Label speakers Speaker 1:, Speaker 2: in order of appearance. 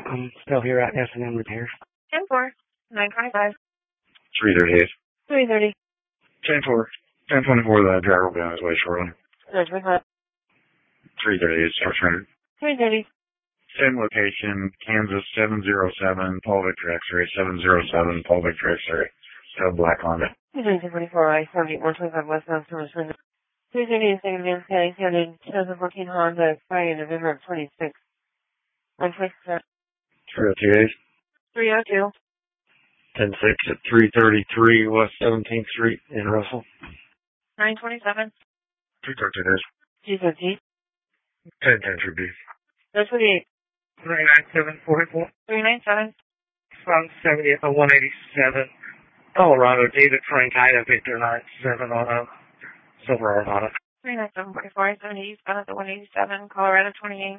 Speaker 1: I'm still here at S&M Repair.
Speaker 2: 10-4, 925.
Speaker 3: 338.
Speaker 2: 330.
Speaker 3: 10-4. 10-24, the driver will be on his way shortly.
Speaker 2: 925.
Speaker 3: 338, start surrender.
Speaker 2: 330.
Speaker 3: Same location, Kansas 707, Paul Victor X-ray, 707, Paul Victor X-ray. Still black Honda.
Speaker 2: 224, I-78, 125 westbound, service window. 330 is second man, County, 2014 Honda, Friday, November 26th. 126.
Speaker 3: 302.
Speaker 2: 302.
Speaker 3: 10-6 at 333 West 17th Street in Russell.
Speaker 2: 927.
Speaker 3: 232.
Speaker 2: 250.
Speaker 3: 10-10 should be.
Speaker 2: 328.
Speaker 1: 39744.
Speaker 2: 397.
Speaker 1: From 70th of 187. Colorado, David Frank, Ida, Victor 97 on a Silver Armada.
Speaker 2: 39744, 70 eastbound at the 187, Colorado 28.